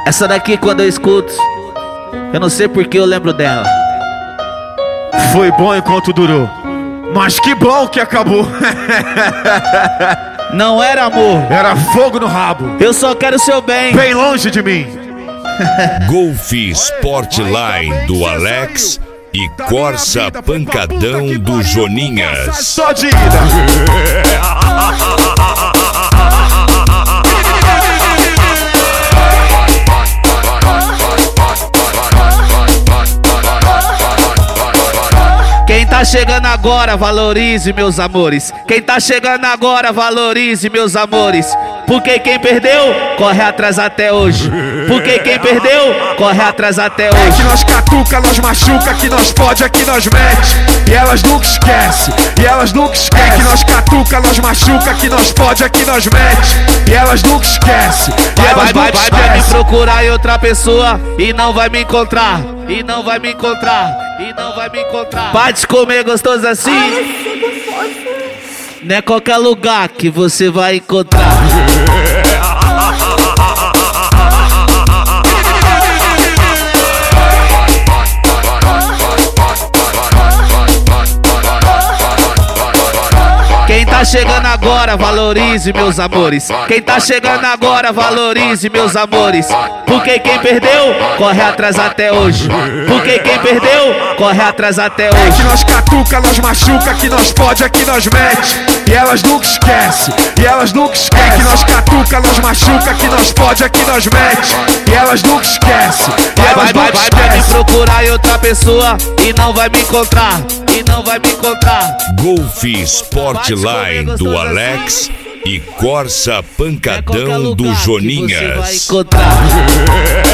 Essa daqui quando eu escuto, eu não sei porque eu lembro dela. Foi bom enquanto durou, mas que bom que acabou. Não era amor, Era fogo no rabo, eu só quero o seu bem. bem longe de mim. Golf Sportline do Alex e Corsa Pancadão do Joninhas. Só de ida. Quem tá chegando agora, valorize, meus amores. Quem tá chegando agora, valorize, meus amores. Porque quem perdeu, corre atrás até hoje. Porque quem perdeu, corre atrás até É hoje. que nós catuca, nós machuca, que nós pode, é que nós mete. E elas nunca esquecem, e elas nunca esquecem. É que nós catuca, nós machuca, que nós pode, é que nós mete. E elas nunca esquecem, e elas nunca Vai me esquecem. procurar em outra pessoa e não vai me encontrar. E não vai me encontrar. E não vai me encontrar. Pode comer gostoso assim. Não é qualquer lugar que você vai encontrar. Quem tá chegando agora, valorize, meus amores. Quem tá chegando agora, valorize, meus amores. Porque quem perdeu, corre atrás até hoje. Porque quem perdeu, corre atrás até É que hoje. nós catuca, nós machuca, que nós pode, é que nós mete. E elas nunca esquecem, e elas nunca esquecem. É que nós catuca, nós machuca, que nós pode, é que nós mete. E elas nunca esquecem, e elas nunca Vai me esquecem. procurar em outra pessoa e não vai me encontrar. E não vai me encontrar. Golf Sportline do Alex e Corsa É qualquer Pancadão do lugar que você vai Joninhas. encontrar.